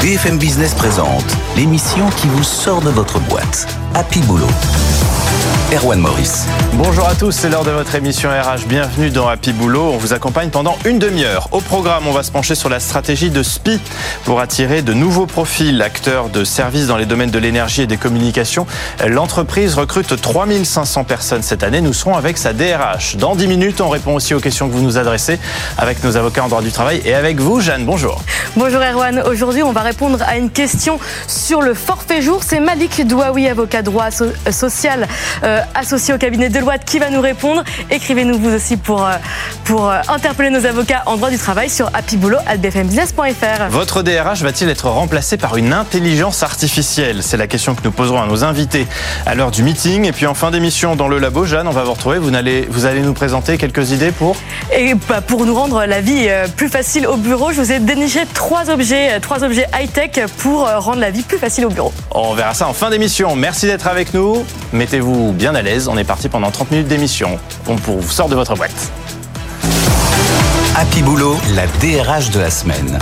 BFM Business présente l'émission qui vous sort de votre boîte. Happy Boulot. Erwan Maurice. Bonjour à tous, c'est l'heure de votre émission RH. Bienvenue dans Happy Boulot. On vous accompagne pendant une demi-heure. Au programme, on va se pencher sur la stratégie de SPIE pour attirer de nouveaux profils, acteurs de services dans les domaines de l'énergie et des communications. L'entreprise recrute 3500 personnes cette année. Nous serons avec sa DRH. Dans 10 minutes, on répond aussi aux questions que vous nous adressez avec nos avocats en droit du travail et avec vous, Jeanne. Bonjour. Bonjour Erwan. Aujourd'hui, on va répondre à une question sur le forfait jour. C'est Malik Douaoui, avocat droit social associé au cabinet Deloitte, qui va nous répondre. Écrivez-nous vous aussi pour interpeller nos avocats en droit du travail sur happyboulot@bfmbusiness.fr. Votre DRH va-t-il être remplacé par une intelligence artificielle ? C'est la question que nous poserons à nos invités à l'heure du meeting. Et puis en fin d'émission, dans le labo, Jeanne, on va vous retrouver. Vous allez nous présenter quelques idées pour nous rendre la vie plus facile au bureau. Je vous ai déniché trois objets high-tech pour rendre la vie plus facile au bureau. On verra ça en fin d'émission. Merci d'être avec nous. Mettez-vous bien à l'aise. On est parti pendant 30 minutes d'émission. On vous sort de votre boîte. Happy Boulot, la DRH de la semaine.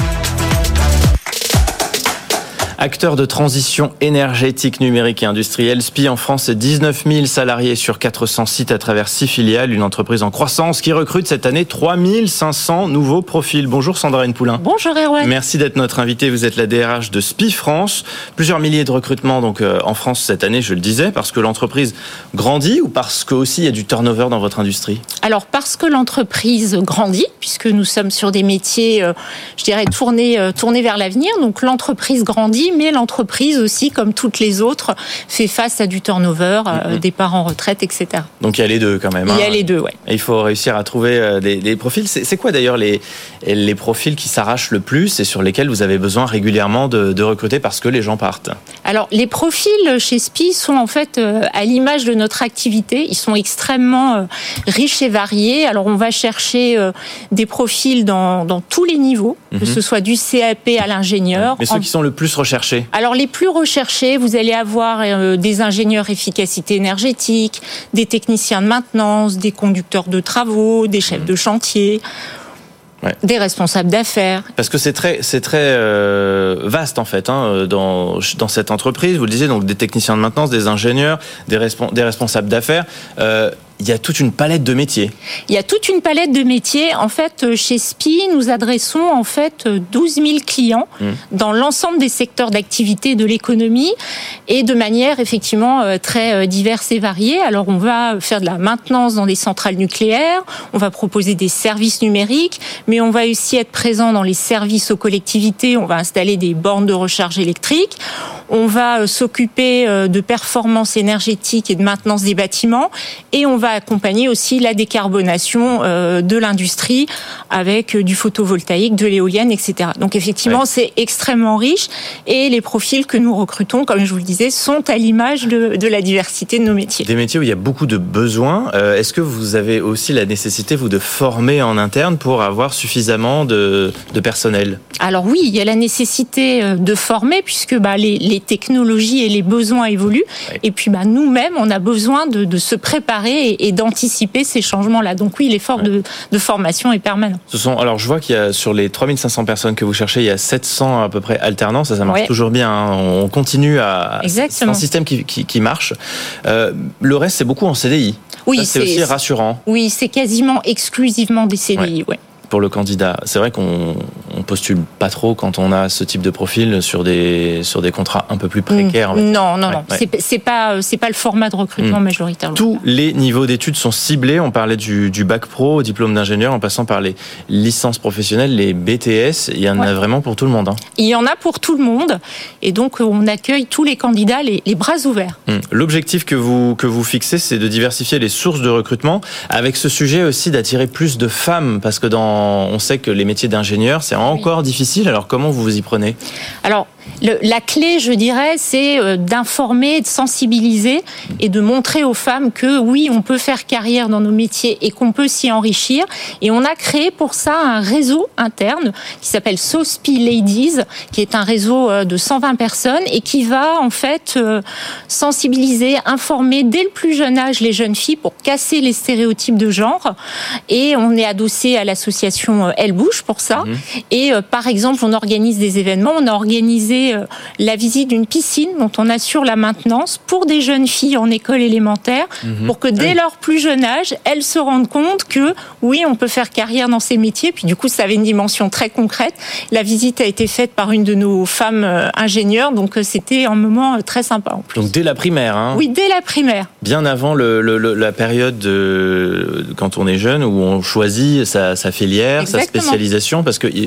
Acteur de transition énergétique, numérique et industrielle, SPIE en France, c'est 19 000 salariés sur 400 sites à travers 6 filiales. Une entreprise en croissance qui recrute cette année 3500 nouveaux profils. Bonjour Sandrine Poulain. Bonjour Erwan. Merci d'être notre invitée. Vous êtes la DRH de SPIE France. Plusieurs milliers de recrutements donc en France cette année, je le disais, parce que l'entreprise grandit ou parce que aussi il y a du turnover dans votre industrie ? Alors parce que l'entreprise grandit, puisque nous sommes sur des métiers, je dirais, tournés vers l'avenir. Donc l'entreprise grandit, mais l'entreprise aussi, comme toutes les autres, fait face à du turnover, départ en retraite, etc. Donc il y a les deux quand même. Il y a les deux, ouais. Et il faut réussir à trouver des profils. C'est quoi d'ailleurs les profils qui s'arrachent le plus et sur lesquels vous avez besoin régulièrement de recruter parce que les gens partent ? Alors les profils chez SPIE sont en fait à l'image de notre activité. Ils sont extrêmement riches et variés. Alors on va chercher des profils dans tous les niveaux, que ce soit du CAP à l'ingénieur. Mais ceux qui sont le plus recherchés ? Alors les plus recherchés, vous allez avoir des ingénieurs efficacité énergétique, des techniciens de maintenance, des conducteurs de travaux, des chefs de chantier. Ouais. Des responsables d'affaires. Parce que c'est très vaste en fait dans cette entreprise. Vous le disiez, donc des techniciens de maintenance, des ingénieurs, des responsables d'affaires. Il y a toute une palette de métiers. Il y a toute une palette de métiers. En fait, chez SPIE, nous adressons en fait 12 000 clients dans l'ensemble des secteurs d'activité de l'économie et de manière effectivement très diverse et variée. Alors, on va faire de la maintenance dans des centrales nucléaires, on va proposer des services numériques, mais on va aussi être présent dans les services aux collectivités. On va installer des bornes de recharge électrique. On va s'occuper de performance énergétique et de maintenance des bâtiments et on va accompagner aussi la décarbonation de l'industrie avec du photovoltaïque, de l'éolienne, etc. Donc effectivement, c'est extrêmement riche et les profils que nous recrutons, comme je vous le disais, sont à l'image de la diversité de nos métiers. Des métiers où il y a beaucoup de besoins. Est-ce que vous avez aussi la nécessité, vous, de former en interne pour avoir suffisamment de personnel ? Alors oui, il y a la nécessité de former puisque les technologies et les besoins évoluent. Oui. Et puis nous-mêmes, on a besoin de se préparer et d'anticiper ces changements-là. Donc oui, l'effort de formation est permanent. Alors je vois qu'il y a sur les 3500 personnes que vous cherchez, il y a 700 à peu près alternants. Ça marche toujours bien. On continue à... Exactement. C'est un système qui marche. Le reste, c'est beaucoup en CDI. Oui, ça, c'est aussi rassurant. Oui, c'est quasiment exclusivement des CDI, pour le candidat. C'est vrai qu'on postule pas trop quand on a ce type de profil sur des contrats un peu plus précaires. Non. C'est pas le format de recrutement majoritaire. Tous les niveaux d'études sont ciblés. On parlait du bac pro au diplôme d'ingénieur en passant par les licences professionnelles, les BTS. Il y en a vraiment pour tout le monde. Il y en a pour tout le monde. Et donc, on accueille tous les candidats les bras ouverts. L'objectif que vous fixez, c'est de diversifier les sources de recrutement avec ce sujet aussi d'attirer plus de femmes parce que on sait que les métiers d'ingénieur, c'est encore difficile. Alors, comment vous vous y prenez ? Alors, la clé, je dirais, c'est d'informer, de sensibiliser et de montrer aux femmes que oui, on peut faire carrière dans nos métiers et qu'on peut s'y enrichir. Et on a créé pour ça un réseau interne qui s'appelle SoSPIE Ladies, qui est un réseau de 120 personnes et qui va en fait sensibiliser, informer dès le plus jeune âge les jeunes filles pour casser les stéréotypes de genre. Et on est adossé à l'association Elle Bouge pour ça. Et par exemple, on organise des événements. On a organisé proposer la visite d'une piscine dont on assure la maintenance pour des jeunes filles en école élémentaire, pour que dès leur plus jeune âge, elles se rendent compte que oui, on peut faire carrière dans ces métiers. Puis du coup, ça avait une dimension très concrète. La visite a été faite par une de nos femmes ingénieures, donc c'était un moment très sympa en plus. Donc dès la primaire, hein ? Oui, dès la primaire. Bien avant la période quand on est jeune, où on choisit sa filière, Exactement. sa spécialisation, parce que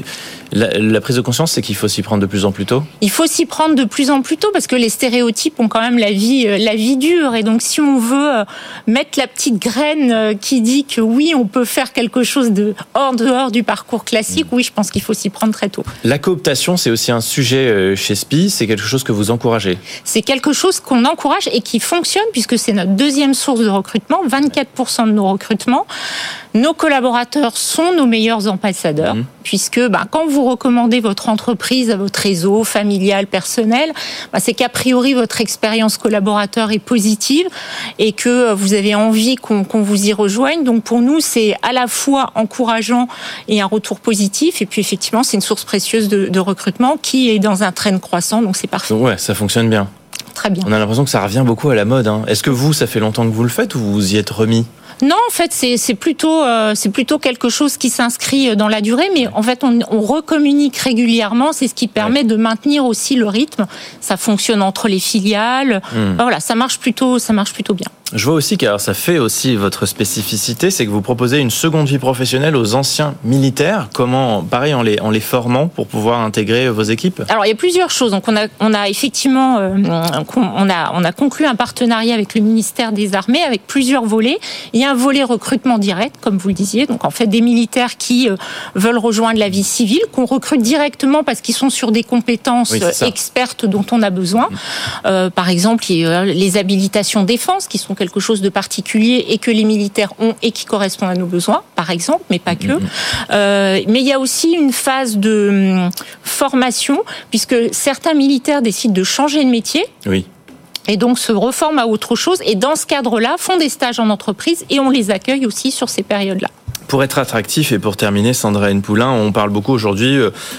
la prise de conscience, c'est qu'il faut s'y prendre de plus en plus tôt. Il faut s'y prendre de plus en plus tôt, parce que les stéréotypes ont quand même la vie dure. Et donc, si on veut mettre la petite graine qui dit que oui, on peut faire quelque chose de dehors du parcours classique, oui, je pense qu'il faut s'y prendre très tôt. La cooptation, c'est aussi un sujet chez SPI. C'est quelque chose que vous encouragez ? C'est quelque chose qu'on encourage et qui fonctionne, puisque c'est notre deuxième source de recrutement, 24% de nos recrutements. Nos collaborateurs sont nos meilleurs ambassadeurs, puisque quand vous recommandez votre entreprise à votre réseau familial, personnel, c'est qu'a priori votre expérience collaborateur est positive et que vous avez envie qu'on vous y rejoigne. Donc pour nous, c'est à la fois encourageant et un retour positif. Et puis effectivement, c'est une source précieuse de recrutement qui est dans un trend croissant, donc c'est parfait. Ouais, ça fonctionne bien. Très bien. On a l'impression que ça revient beaucoup à la mode. Est-ce que vous, ça fait longtemps que vous le faites ou vous vous y êtes remis ? Non, en fait, c'est plutôt quelque chose qui s'inscrit dans la durée, mais en fait, on recommunique régulièrement. C'est ce qui permet de maintenir aussi le rythme. Ça fonctionne entre les filiales. Voilà, ça marche plutôt bien. Je vois aussi que ça fait aussi votre spécificité, c'est que vous proposez une seconde vie professionnelle aux anciens militaires. Comment, pareil, en les formant pour pouvoir intégrer vos équipes ? Alors, il y a plusieurs choses. Donc, on a effectivement, on a conclu un partenariat avec le ministère des Armées avec plusieurs volets. Il y a un volet recrutement direct, comme vous le disiez. Donc, en fait, des militaires qui veulent rejoindre la vie civile, qu'on recrute directement parce qu'ils sont sur des compétences expertes dont on a besoin. Par exemple, les habilitations défense, qui sont quelque chose de particulier et que les militaires ont et qui correspond à nos besoins, par exemple, mais pas que. Mais il y a aussi une phase de formation, puisque certains militaires décident de changer de métier. Oui. Et donc se reforment à autre chose. Et dans ce cadre-là, font des stages en entreprise et on les accueille aussi sur ces périodes-là. Pour être attractif et pour terminer, Sandra N-Poulain, on parle beaucoup aujourd'hui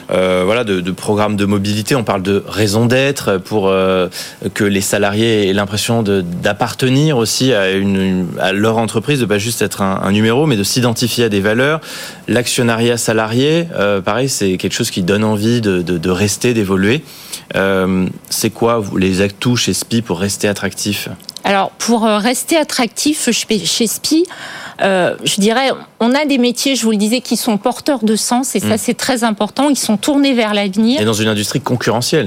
de programmes de mobilité, on parle de raison d'être pour que les salariés aient l'impression d'appartenir aussi à leur entreprise, de pas juste être un numéro, mais de s'identifier à des valeurs. L'actionnariat salarié, pareil, c'est quelque chose qui donne envie de rester, d'évoluer. C'est quoi les atouts chez SPI pour rester attractif ? Alors, pour rester attractif chez SPI, je dirais, on a des métiers, je vous le disais, qui sont porteurs de sens, et ça, c'est très important. Ils sont tournés vers l'avenir. Et dans une industrie concurrentielle.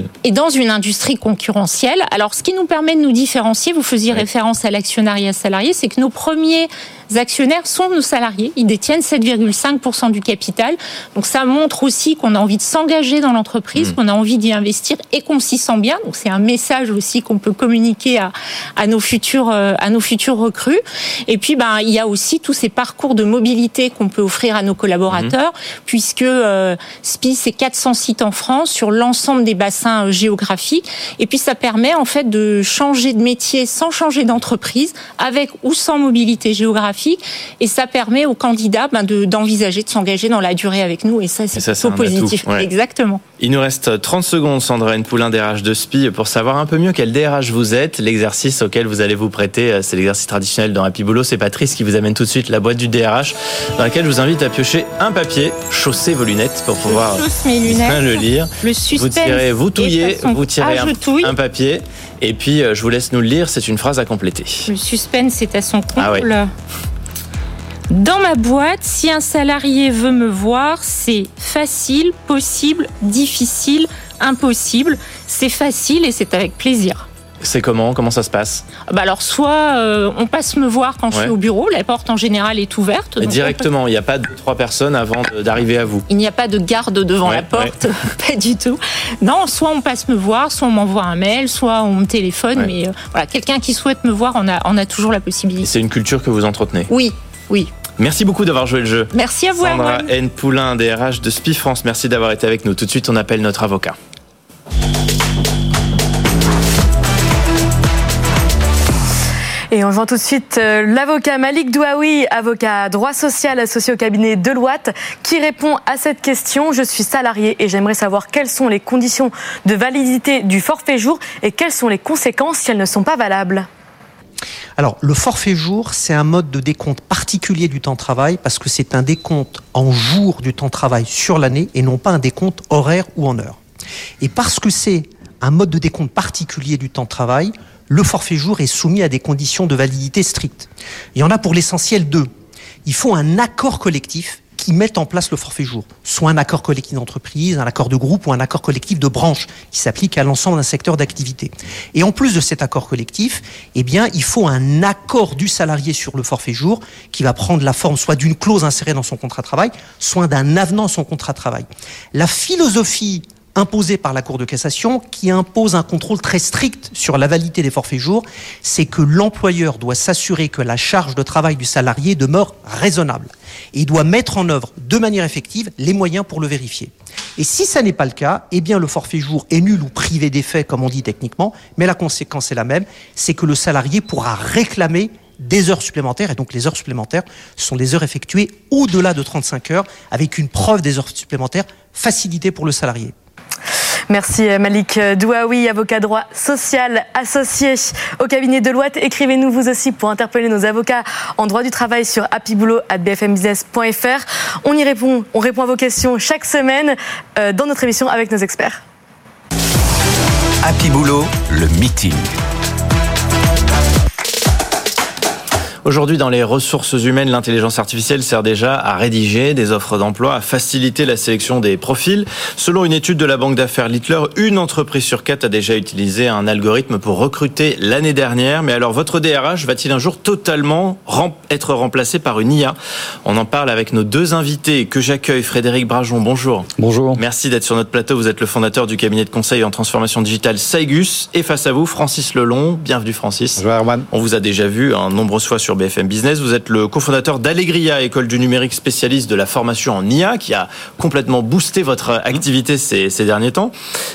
Alors, ce qui nous permet de nous différencier, vous faisiez référence à l'actionnariat salarié, c'est que nos premiers actionnaires sont nos salariés. Ils détiennent 7,5% du capital. Donc, ça montre aussi qu'on a envie de s'engager dans l'entreprise, qu'on a envie d'y investir et qu'on s'y sent bien. Donc, c'est un message aussi qu'on peut communiquer à nos futurs recrues. Et puis, il y a aussi tous ces parcours de mobilité qu'on peut offrir à nos collaborateurs, puisque SPI, c'est 400 sites en France sur l'ensemble des bassins géographiques. Et puis, ça permet en fait de changer de métier sans changer d'entreprise, avec ou sans mobilité géographique. Et ça permet aux candidats d'envisager de s'engager dans la durée avec nous. Et ça, c'est plutôt positif. Ouais. Exactement. Il nous reste 30 secondes, Sandra N-Poulain, DRH de SPI, pour savoir un peu mieux quel DRH vous êtes. L'exercice auquel vous allez vous prêter, c'est l'exercice traditionnel dans Happy Boulot. C'est Patrice qui vous amène tout de suite la boîte du DRH, dans laquelle je vous invite à piocher un papier, chausser vos lunettes pour pouvoir bien le lire. Le suspense. Vous touillez, vous tirez un papier. Et puis, je vous laisse nous le lire. C'est une phrase à compléter. Le suspense est à son comble. Dans ma boîte, si un salarié veut me voir, c'est facile, possible, difficile, impossible. C'est facile et c'est avec plaisir. C'est comment ça se passe ? Alors, soit on passe me voir quand je suis au bureau, la porte en général est ouverte. Donc directement, il n'y a pas 2-3 personnes avant d'arriver à vous. Il n'y a pas de garde devant la porte, pas du tout. Non, soit on passe me voir, soit on m'envoie un mail, soit on me téléphone. Mais voilà, quelqu'un qui souhaite me voir, on a toujours la possibilité. Et c'est une culture que vous entretenez ? Oui. Merci beaucoup d'avoir joué le jeu. Merci à vous, Sandra N-Poulain, DRH de SPI France. Merci d'avoir été avec nous. Tout de suite, on appelle notre avocat. Et on joint tout de suite l'avocat Malik Douaoui, avocat droit social associé au cabinet Deloitte, qui répond à cette question. Je suis salarié et j'aimerais savoir quelles sont les conditions de validité du forfait jour et quelles sont les conséquences si elles ne sont pas valables. Alors, le forfait jour, c'est un mode de décompte particulier du temps de travail parce que c'est un décompte en jours du temps de travail sur l'année et non pas un décompte horaire ou en heure. Et parce que c'est un mode de décompte particulier du temps de travail, le forfait jour est soumis à des conditions de validité strictes. Il y en a pour l'essentiel deux. Il faut un accord collectif qui mette en place le forfait jour, soit un accord collectif d'entreprise, un accord de groupe ou un accord collectif de branche qui s'applique à l'ensemble d'un secteur d'activité. Et en plus de cet accord collectif, eh bien, il faut un accord du salarié sur le forfait jour qui va prendre la forme soit d'une clause insérée dans son contrat de travail, soit d'un avenant à son contrat de travail. La philosophie imposée par la Cour de cassation, qui impose un contrôle très strict sur la validité des forfaits jours, c'est que l'employeur doit s'assurer que la charge de travail du salarié demeure raisonnable. Et il doit mettre en œuvre de manière effective les moyens pour le vérifier. Et si ça n'est pas le cas, eh bien le forfait jour est nul ou privé d'effet, comme on dit techniquement, mais la conséquence est la même, c'est que le salarié pourra réclamer des heures supplémentaires, et donc les heures supplémentaires sont les heures effectuées au-delà de 35 heures, avec une preuve des heures supplémentaires facilitée pour le salarié. Merci Malik Douaoui, avocat droit social associé au cabinet Deloitte. Écrivez-nous vous aussi pour interpeller nos avocats en droit du travail sur happyboulot@bfmbusiness.fr. On répond à vos questions chaque semaine dans notre émission avec nos experts. Happy Boulot, le meeting. Aujourd'hui, dans les ressources humaines, l'intelligence artificielle sert déjà à rédiger des offres d'emploi, à faciliter la sélection des profils. Selon une étude de la banque d'affaires Littler, une entreprise sur 4 a déjà utilisé un algorithme pour recruter l'année dernière. Mais alors, votre DRH va-t-il un jour totalement être remplacé par une IA ? On en parle avec nos deux invités que j'accueille. Frédéric Brajon, bonjour. Bonjour. Merci d'être sur notre plateau. Vous êtes le fondateur du cabinet de conseil en transformation digitale Saigus. Et face à vous, Francis Lelong. Bienvenue, Francis. Bonjour, Erwan. On vous a déjà vu nombreuses fois sur BFM Business. Vous êtes le cofondateur d'Allegria, école du numérique spécialiste de la formation en IA, qui a complètement boosté votre activité ces derniers temps.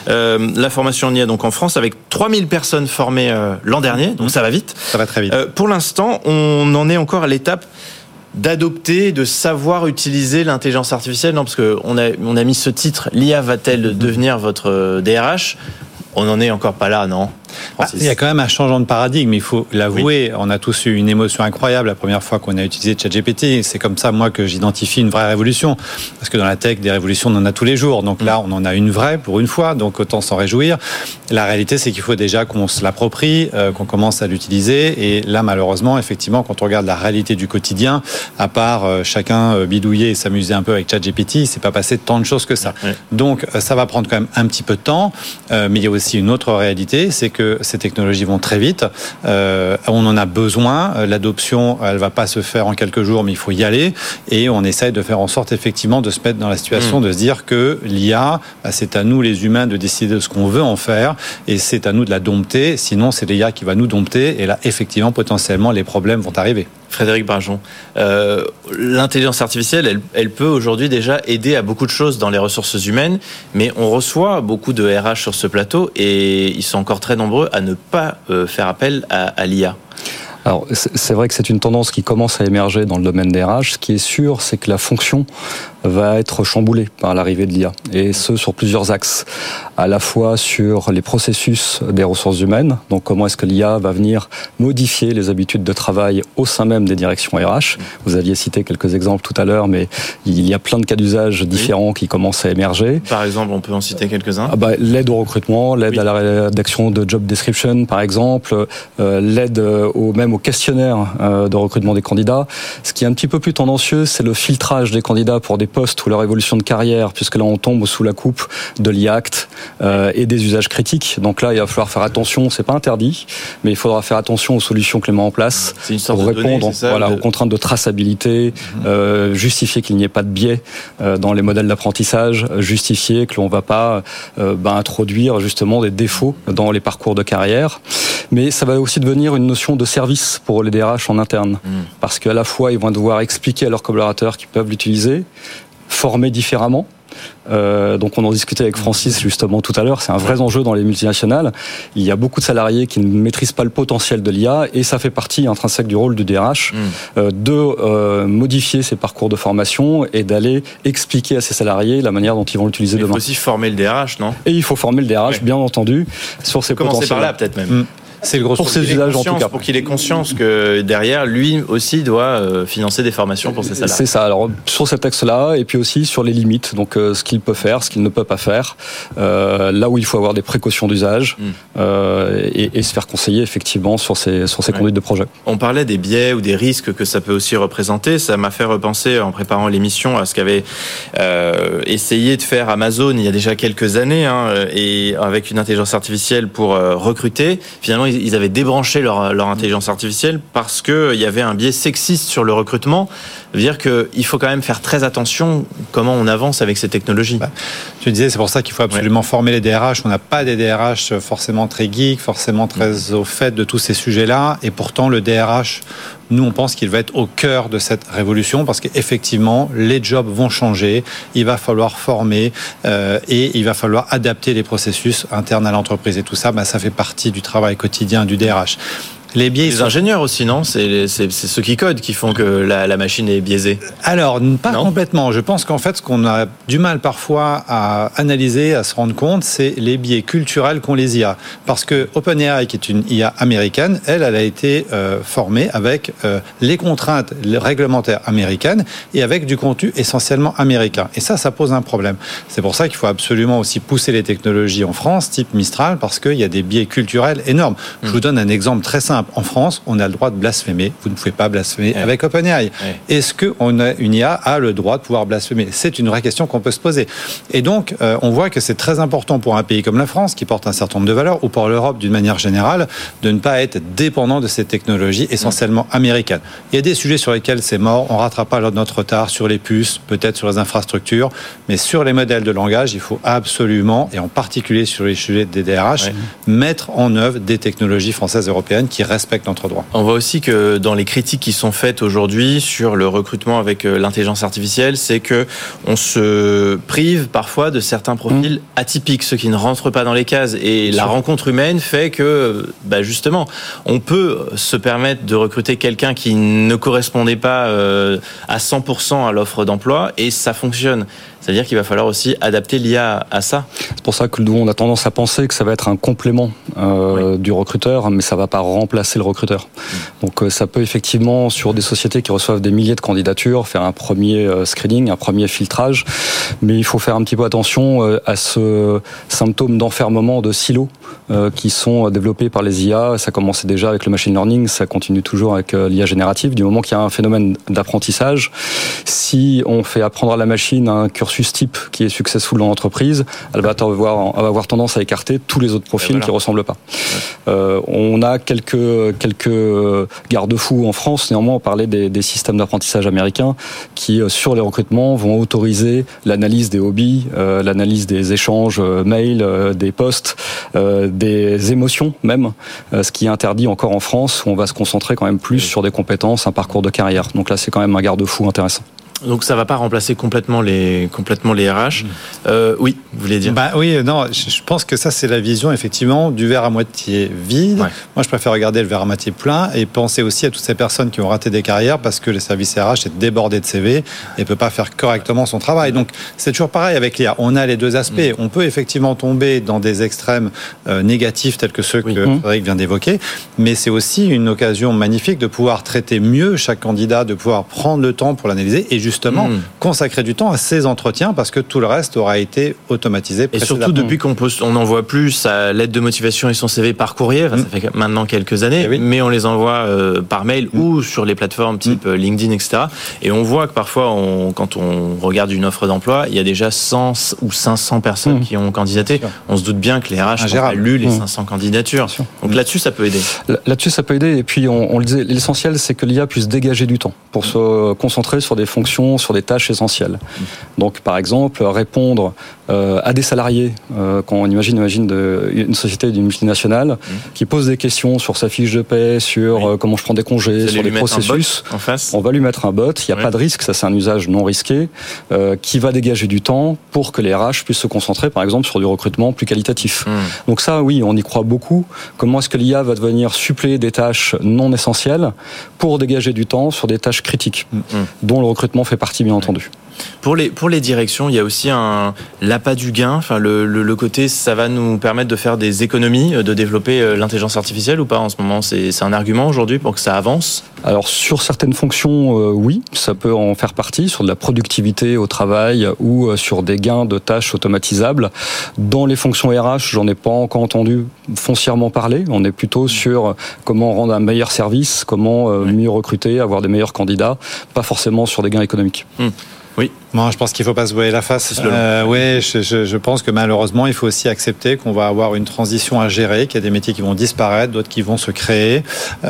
La formation en IA donc en France, avec 3000 personnes formées l'an dernier, donc ça va vite. Ça va très vite. Pour l'instant, on en est encore à l'étape d'adopter, de savoir utiliser l'intelligence artificielle. Non, parce qu'on a mis ce titre, l'IA va-t-elle devenir votre DRH ? On n'en est encore pas là, non ? Il y a quand même un changement de paradigme, il faut l'avouer. Oui. On a tous eu une émotion incroyable la première fois qu'on a utilisé ChatGPT. C'est comme ça, moi, que j'identifie une vraie révolution. Parce que dans la tech, des révolutions, on en a tous les jours. Donc là, on en a une vraie pour une fois, donc autant s'en réjouir. La réalité, c'est qu'il faut déjà qu'on se l'approprie, qu'on commence à l'utiliser. Et là, malheureusement, effectivement, quand on regarde la réalité du quotidien, à part chacun bidouiller et s'amuser un peu avec ChatGPT, il ne s'est pas passé tant de choses que ça. Oui. Donc, ça va prendre quand même un petit peu de temps. Mais il y a aussi une autre réalité, c'est que ces technologies vont très vite. On en a besoin. L'adoption, elle va pas se faire en quelques jours, mais il faut y aller. Et on essaye de faire en sorte, effectivement, de se mettre dans la situation de se dire que l'IA, c'est à nous, les humains, de décider de ce qu'on veut en faire. Et c'est à nous de la dompter. Sinon, c'est l'IA qui va nous dompter. Et là, effectivement, potentiellement, les problèmes vont arriver. Frédéric Brajon, l'intelligence artificielle, elle peut aujourd'hui déjà aider à beaucoup de choses dans les ressources humaines, mais on reçoit beaucoup de RH sur ce plateau et ils sont encore très nombreux à ne pas faire appel à l'IA. Alors, c'est vrai que c'est une tendance qui commence à émerger dans le domaine des RH. Ce qui est sûr, c'est que la fonction va être chamboulée par l'arrivée de l'IA. Et ce, sur plusieurs axes. À la fois sur les processus des ressources humaines. Donc, comment est-ce que l'IA va venir modifier les habitudes de travail au sein même des directions RH. Vous aviez cité quelques exemples tout à l'heure, mais il y a plein de cas d'usage différents qui commencent à émerger. Par exemple, on peut en citer quelques-uns. L'aide au recrutement, l'aide à la rédaction de job description, par exemple, l'aide même au questionnaire de recrutement des candidats. Ce qui est un petit peu plus tendancieux, c'est le filtrage des candidats pour des postes ou leur évolution de carrière, puisque là on tombe sous la coupe de l'IA-Act et des usages critiques. Donc là, il va falloir faire attention, c'est pas interdit, mais il faudra faire attention aux solutions que l'on met en place pour répondre aux contraintes de traçabilité, justifier qu'il n'y ait pas de biais dans les modèles d'apprentissage, justifier que l'on ne va pas introduire justement des défauts dans les parcours de carrière. Mais ça va aussi devenir une notion de service pour les DRH en interne, parce qu'à la fois ils vont devoir expliquer à leurs collaborateurs qu'ils peuvent l'utiliser, former différemment, Donc on en discutait avec Francis justement tout à l'heure, c'est un vrai enjeu dans les multinationales. Il y a beaucoup de salariés qui ne maîtrisent pas le potentiel de l'IA et ça fait partie intrinsèque du rôle du DRH de modifier ses parcours de formation et d'aller expliquer à ses salariés la manière dont ils vont l'utiliser demain. Il faut aussi former le DRH, non ? Et il faut former le DRH, bien entendu, sur ses potentiels. Commencer par là peut-être même. C'est le gros pour ses usages en tout cas. Pour qu'il ait conscience que derrière, lui aussi doit financer des formations pour ses salariés. C'est ça. Alors sur cet axe-là, et puis aussi sur les limites, donc ce qu'il peut faire, ce qu'il ne peut pas faire, là où il faut avoir des précautions d'usage et se faire conseiller effectivement sur ces conduites de projet. On parlait des biais ou des risques que ça peut aussi représenter. Ça m'a fait repenser en préparant l'émission à ce qu'avait essayé de faire Amazon il y a déjà quelques années, et avec une intelligence artificielle pour recruter. Finalement, ils avaient débranché leur intelligence artificielle parce qu'il y avait un biais sexiste sur le recrutement. Dire qu'il faut quand même faire très attention comment on avance avec ces technologies. Tu disais, c'est pour ça qu'il faut absolument former les DRH. On n'a pas des DRH forcément très geeks, forcément très au fait de tous ces sujets-là. Et pourtant, le DRH, nous, on pense qu'il va être au cœur de cette révolution parce qu'effectivement, les jobs vont changer. Il va falloir former et il va falloir adapter les processus internes à l'entreprise. Et tout ça, ça fait partie du travail quotidien du DRH. Les ingénieurs aussi, non ? C'est ceux qui codent qui font que la machine est biaisée. Alors, pas complètement. Je pense qu'en fait, ce qu'on a du mal parfois à analyser, à se rendre compte, c'est les biais culturels qu'ont les IA. Parce que OpenAI, qui est une IA américaine, elle a été formée avec les contraintes réglementaires américaines et avec du contenu essentiellement américain. Et ça pose un problème. C'est pour ça qu'il faut absolument aussi pousser les technologies en France, type Mistral, parce qu'il y a des biais culturels énormes. Je vous donne un exemple très simple. En France, on a le droit de blasphémer. Vous ne pouvez pas blasphémer avec OpenAI. Est-ce qu'une IA a le droit de pouvoir blasphémer ? C'est une vraie question qu'on peut se poser. Et donc, on voit que c'est très important pour un pays comme la France, qui porte un certain nombre de valeurs, ou pour l'Europe d'une manière générale, de ne pas être dépendant de ces technologies essentiellement américaines. Il y a des sujets sur lesquels c'est mort. On ne rattrape pas notre retard sur les puces, peut-être sur les infrastructures, mais sur les modèles de langage, il faut absolument, et en particulier sur les sujets des DRH, mettre en œuvre des technologies françaises et européennes qui respectent notre droit. On voit aussi que dans les critiques qui sont faites aujourd'hui sur le recrutement avec l'intelligence artificielle, c'est que on se prive parfois de certains profils atypiques, ceux qui ne rentrent pas dans les cases. Et la rencontre humaine fait que, justement, on peut se permettre de recruter quelqu'un qui ne correspondait pas à 100% à l'offre d'emploi, et ça fonctionne. C'est-à-dire qu'il va falloir aussi adapter l'IA à ça. C'est pour ça que nous, on a tendance à penser que ça va être un complément du recruteur, mais ça ne va pas remplacer le recruteur. Donc ça peut effectivement, sur des sociétés qui reçoivent des milliers de candidatures, faire un premier screening, un premier filtrage, mais il faut faire un petit peu attention à ce symptôme d'enfermement de silos qui sont développés par les IA. Ça commençait déjà avec le machine learning, ça continue toujours avec l'IA générative. Du moment qu'il y a un phénomène d'apprentissage, si on fait apprendre à la machine un cursus type qui est successful dans l'entreprise, elle va avoir tendance à écarter tous les autres profils qui ne ressemblent pas. On a quelques garde-fous en France. Néanmoins, on parlait des systèmes d'apprentissage américains qui, sur les recrutements, vont autoriser l'analyse des hobbies, l'analyse des échanges mails, des posts, des émotions même, ce qui est interdit encore en France, où on va se concentrer quand même plus sur des compétences, un parcours de carrière. Donc là, c'est quand même un garde-fou intéressant. Donc ça va pas remplacer complètement les RH. Oui, vous voulez dire ? Je pense que ça c'est la vision effectivement du verre à moitié vide. Moi je préfère regarder le verre à moitié plein et penser aussi à toutes ces personnes qui ont raté des carrières parce que le service RH est débordé de CV et peut pas faire correctement son travail. Donc c'est toujours pareil avec l'IA. On a les deux aspects. On peut effectivement tomber dans des extrêmes négatifs tels que ceux que Frédéric vient d'évoquer, mais c'est aussi une occasion magnifique de pouvoir traiter mieux chaque candidat, de pouvoir prendre le temps pour l'analyser et justement consacrer du temps à ces entretiens parce que tout le reste aura été automatisé précédemment. Et surtout depuis qu'on n'envoie plus sa lettre de motivation et son CV par courrier, ça fait maintenant quelques années, mais on les envoie par mail ou sur les plateformes type LinkedIn, etc. Et on voit que parfois, quand on regarde une offre d'emploi, il y a déjà 100 ou 500 personnes qui ont candidaté. On se doute bien que les RH n'ont pas lu les 500 candidatures. Donc là-dessus, ça peut aider. Là-dessus, ça peut aider. Et puis, on le disait, l'essentiel, c'est que l'IA puisse dégager du temps pour se concentrer sur des fonctions, sur des tâches essentielles. Donc, par exemple, répondre à des salariés, quand on imagine une société d'une multinationale qui pose des questions sur sa fiche de paie, sur comment je prends des congés, sur les processus, en face. On va lui mettre un bot, il n'y a pas de risque, ça c'est un usage non risqué, qui va dégager du temps pour que les RH puissent se concentrer par exemple sur du recrutement plus qualitatif. Donc ça oui, on y croit beaucoup. Comment est-ce que l'IA va devenir suppléer des tâches non essentielles pour dégager du temps sur des tâches critiques, dont le recrutement fait partie bien entendu. Pour les directions, il y a aussi l'appât du gain, enfin le côté ça va nous permettre de faire des économies, de développer l'intelligence artificielle ou pas en ce moment, c'est un argument aujourd'hui pour que ça avance? Alors sur certaines fonctions, oui, ça peut en faire partie, sur de la productivité au travail ou sur des gains de tâches automatisables. Dans les fonctions RH, j'en ai pas encore entendu foncièrement parler, on est plutôt sur comment rendre un meilleur service, comment mieux recruter, avoir des meilleurs candidats, pas forcément sur des gains économiques. Oui. Moi, je pense qu'il ne faut pas se voiler la face. Oui, je pense que malheureusement, il faut aussi accepter qu'on va avoir une transition à gérer, qu'il y a des métiers qui vont disparaître, d'autres qui vont se créer.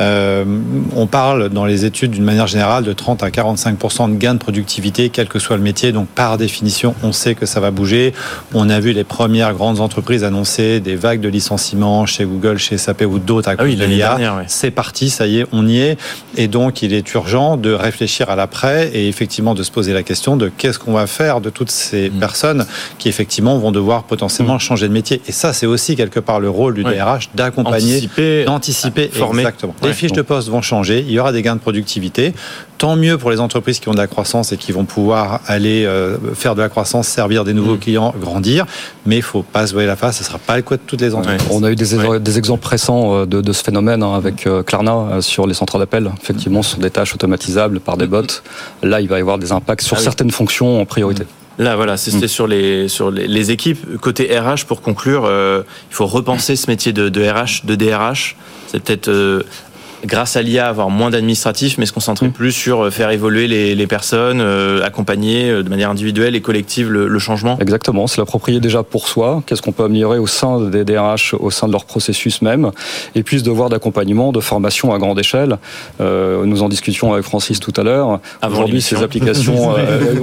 On parle dans les études d'une manière générale de 30 à 45% de gains de productivité, quel que soit le métier. Donc, par définition, on sait que ça va bouger. On a vu les premières grandes entreprises annoncer des vagues de licenciements chez Google, chez SAP ou d'autres à cause de l'IA. C'est parti, ça y est, on y est. Et donc, il est urgent de réfléchir à l'après et effectivement de se poser la question de qu'est-ce qu'on va faire de toutes ces personnes qui effectivement vont devoir potentiellement changer de métier. Et ça, c'est aussi quelque part le rôle du DRH d'accompagner, d'anticiper, former. Exactement. Les fiches de poste vont changer, il y aura des gains de productivité. Tant mieux pour les entreprises qui ont de la croissance et qui vont pouvoir aller faire de la croissance, servir des nouveaux clients, grandir. Mais il ne faut pas se voiler la face, ce ne sera pas le cas de toutes les entreprises. On a eu des exemples récents de ce phénomène avec Klarna sur les centres d'appel. Effectivement, ce sont des tâches automatisables par des bots. Là, il va y avoir des impacts sur certaines fonctions en priorité. Là, voilà, c'était sur les équipes. Côté RH, pour conclure, il faut repenser ce métier de RH, de DRH. C'est peut-être... grâce à l'IA, avoir moins d'administratifs, mais se concentrer plus sur faire évoluer les personnes, accompagner de manière individuelle et collective le changement. Exactement, se l'approprier déjà pour soi. Qu'est-ce qu'on peut améliorer au sein des DRH, au sein de leur processus même, et puis ce devoir d'accompagnement, de formation à grande échelle. Nous en discutions avec Francis tout à l'heure. Aujourd'hui, ces applications,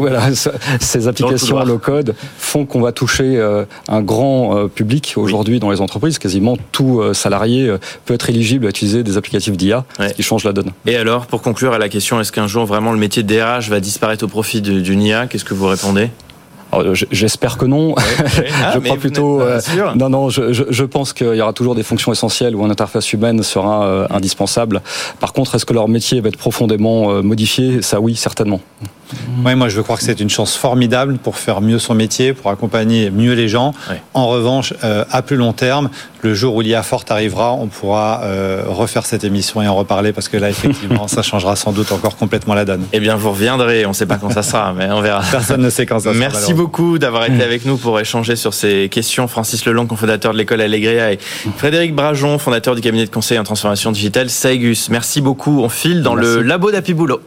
ces applications low-code font qu'on va toucher un grand public aujourd'hui dans les entreprises. Quasiment tout salarié peut être éligible à utiliser des applicatifs d'IA. Ce qui change la donne. Et alors, pour conclure à la question, est-ce qu'un jour vraiment le métier de DRH va disparaître au profit d'une IA? Qu'est-ce que vous répondez? Alors, j'espère que non. Je crois plutôt. Non, je pense qu'il y aura toujours des fonctions essentielles où une interface humaine sera indispensable. Par contre, est-ce que leur métier va être profondément modifié? Ça, oui, certainement. Oui, moi je veux croire que c'est une chance formidable pour faire mieux son métier, pour accompagner mieux les gens. En revanche, à plus long terme, le jour où l'IA forte arrivera, on pourra refaire cette émission et en reparler parce que là, effectivement, ça changera sans doute encore complètement la donne. Eh bien, vous reviendrez, on ne sait pas quand ça sera, mais on verra. Personne ne sait quand ça sera. Merci beaucoup d'avoir été avec nous pour échanger sur ces questions. Francis Lelong, cofondateur de l'école Allegria, et Frédéric Brajon, fondateur du cabinet de conseil en transformation digitale Saigus. Merci beaucoup. On file dans le labo d'Happy Boulot.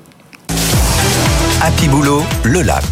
Happy Boulot, le lab.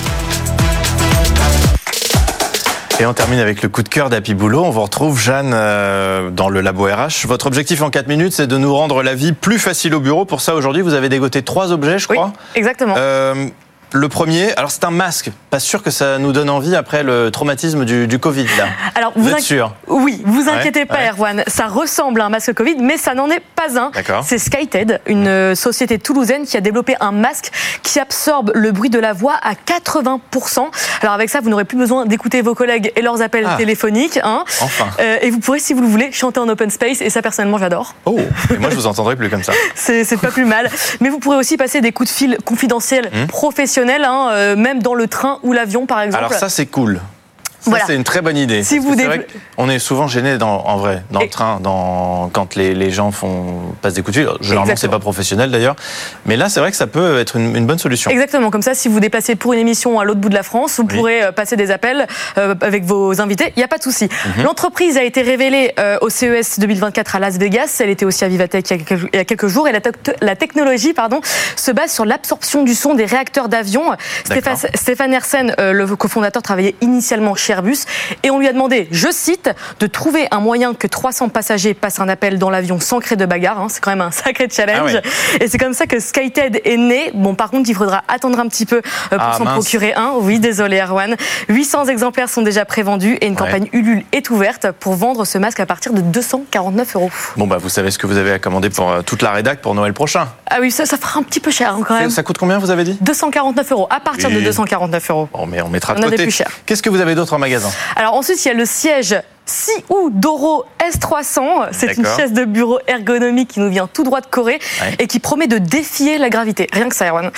Et on termine avec le coup de cœur d'Happy Boulot. On vous retrouve, Jeanne, dans le labo RH. Votre objectif en 4 minutes, c'est de nous rendre la vie plus facile au bureau. Pour ça, aujourd'hui, vous avez dégoté 3 objets, je crois. Oui, exactement. Le premier, alors c'est un masque. Pas sûr que ça nous donne envie après le traumatisme du Covid, là. Alors, vous êtes sûr? Oui, vous inquiétez pas, Erwan. Ça ressemble à un masque Covid, mais ça n'en est pas un. D'accord. C'est SkyTed, une société toulousaine qui a développé un masque qui absorbe le bruit de la voix à 80%. Alors avec ça, vous n'aurez plus besoin d'écouter vos collègues et leurs appels téléphoniques. Enfin. Et vous pourrez, si vous le voulez, chanter en open space. Et ça, personnellement, j'adore. Oh, et moi, je vous entendrai plus comme ça. C'est pas plus mal. Mais vous pourrez aussi passer des coups de fil confidentiels, professionnels, même dans le train ou l'avion, par exemple. Alors ça, c'est cool. Ça, c'est une très bonne idée. Si vous vrai on est souvent gêné le train, quand les gens passent des coups de fil. Généralement, c'est pas professionnel d'ailleurs. Mais là, c'est vrai que ça peut être une bonne solution. Exactement. Comme ça, si vous déplacez pour une émission à l'autre bout de la France, vous pourrez passer des appels avec vos invités. Il n'y a pas de souci. L'entreprise a été révélée au CES 2024 à Las Vegas. Elle était aussi à Vivatech il y a quelques jours. Et la technologie, se base sur l'absorption du son des réacteurs d'avion. Stéphane Hersen, le cofondateur, travaillait initialement chez chez Airbus. Et on lui a demandé, je cite, de trouver un moyen que 300 passagers passent un appel dans l'avion sans créer de bagarre. C'est quand même un sacré challenge. Ah oui. Et c'est comme ça que SkyTed est né. Bon, par contre, il faudra attendre un petit peu pour s'en procurer un. Oui, désolé Erwan. 800 exemplaires sont déjà prévendus et une campagne Ulule est ouverte pour vendre ce masque à partir de 249 €. Bon, vous savez ce que vous avez à commander pour toute la rédac pour Noël prochain. Ah oui, ça fera un petit peu cher quand même. Ça coûte combien, vous avez dit ? 249 €, à partir de 249 €. Bon, mais on mettra de côté. Des plus chers. Qu'est-ce que vous avez d'autre en magasin ? Alors ensuite, il y a le siège Siudoro S300. C'est une chaise de bureau ergonomique qui nous vient tout droit de Corée et qui promet de défier la gravité. Rien que ça, Erwan.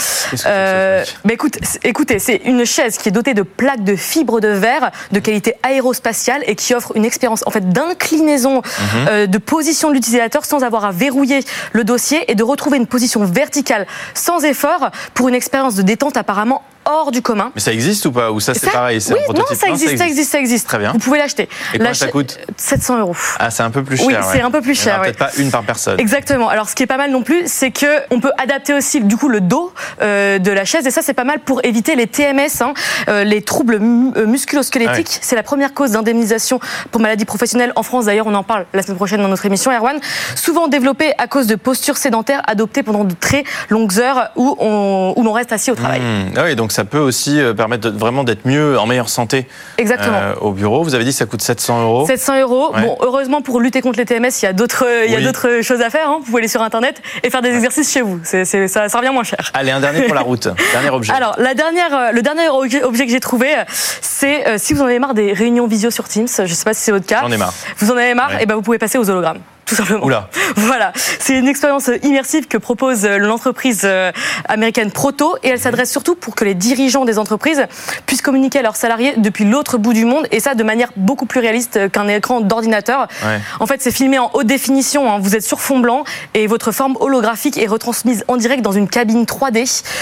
Écoutez, c'est une chaise qui est dotée de plaques de fibres de verre de qualité aérospatiale et qui offre une expérience en fait d'inclinaison, de position de l'utilisateur sans avoir à verrouiller le dossier et de retrouver une position verticale sans effort pour une expérience de détente apparemment hors du commun. Mais ça existe ou pas ? Ou ça c'est pareil, c'est un prototype ? Non, ça existe. Très bien. Vous pouvez l'acheter. Et combien ça coûte ? 700 €. Ah, c'est un peu plus cher. Oui, c'est un peu plus cher. Peut-être pas une par personne. Exactement. Alors, ce qui est pas mal non plus, c'est que on peut adapter aussi du coup le dos de la chaise, et ça c'est pas mal pour éviter les TMS, les troubles musculo-squelettiques. Ah oui. C'est la première cause d'indemnisation pour maladies professionnelles en France. D'ailleurs, on en parle la semaine prochaine dans notre émission, Erwan. Souvent développée à cause de postures sédentaires adoptées pendant de très longues heures où l'on reste assis au travail. Ah oui, donc ça peut aussi permettre vraiment d'être mieux, en meilleure santé. Exactement. Au bureau. Vous avez dit que ça coûte 700 €. 700 €. Ouais. Bon, heureusement, pour lutter contre les TMS, il y a d'autres choses à faire. Vous pouvez aller sur Internet et faire des exercices chez vous. Ça revient moins cher. Allez, un dernier pour la route. Dernier objet. Alors, le dernier objet que j'ai trouvé, c'est si vous en avez marre des réunions visio sur Teams, je ne sais pas si c'est votre cas. J'en ai marre. Vous en avez marre, et vous pouvez passer aux hologrammes. Tout simplement. Oula. Voilà, c'est une expérience immersive que propose l'entreprise américaine Proto et elle s'adresse surtout pour que les dirigeants des entreprises puissent communiquer à leurs salariés depuis l'autre bout du monde et ça de manière beaucoup plus réaliste qu'un écran d'ordinateur. Ouais. En fait, c'est filmé en haute définition, vous êtes sur fond blanc et votre forme holographique est retransmise en direct dans une cabine 3D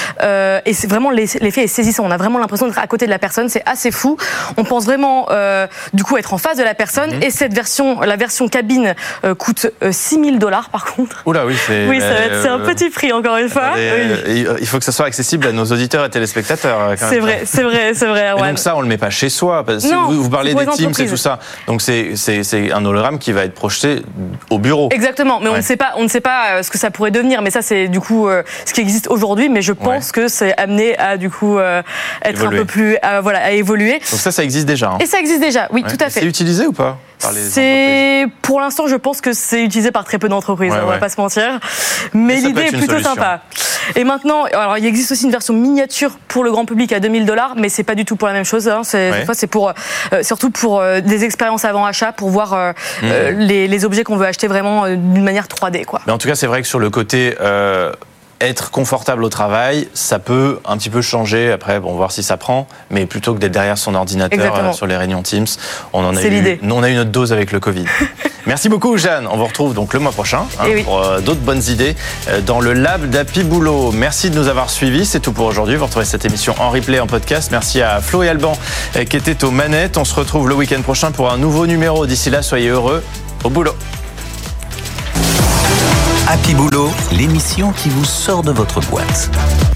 et c'est vraiment l'effet est saisissant. On a vraiment l'impression d'être à côté de la personne, c'est assez fou. On pense vraiment du coup être en face de la personne et la version cabine coûte $6 000 par contre. Oula, oui, c'est un petit prix encore une fois. Il faut que ça soit accessible à nos auditeurs et téléspectateurs. C'est vrai. Et donc ça, on le met pas chez soi. Parce que vous parlez des Teams et tout ça. Donc c'est un hologramme qui va être projeté au bureau. Exactement. Mais on ne sait pas ce que ça pourrait devenir. Mais ça, c'est du coup ce qui existe aujourd'hui. Mais je pense que c'est amené à du coup être un peu plus à évoluer. Donc ça existe déjà. Et ça existe déjà. Oui, tout à fait. C'est utilisé ou pas ? Pour l'instant, je pense que c'est utilisé par très peu d'entreprises, on va pas se mentir. Mais l'idée est plutôt sympa. Et maintenant, alors il existe aussi une version miniature pour le grand public à $2 000, mais c'est pas du tout pour la même chose. Cette fois, c'est pour surtout pour des expériences avant achat, pour voir les objets qu'on veut acheter vraiment d'une manière 3D, quoi. Mais en tout cas, c'est vrai que sur le côté être confortable au travail, ça peut un petit peu changer. Après, on va voir si ça prend. Mais plutôt que d'être derrière son ordinateur sur les réunions Teams, on a eu notre dose avec le Covid. Merci beaucoup, Jeanne. On vous retrouve donc le mois prochain pour d'autres bonnes idées dans le lab d'Happy Boulot. Merci de nous avoir suivis. C'est tout pour aujourd'hui. Vous retrouvez cette émission en replay, en podcast. Merci à Flo et Alban qui étaient aux manettes. On se retrouve le week-end prochain pour un nouveau numéro. D'ici là, soyez heureux. Au boulot. Happy Boulot, l'émission qui vous sort de votre boîte.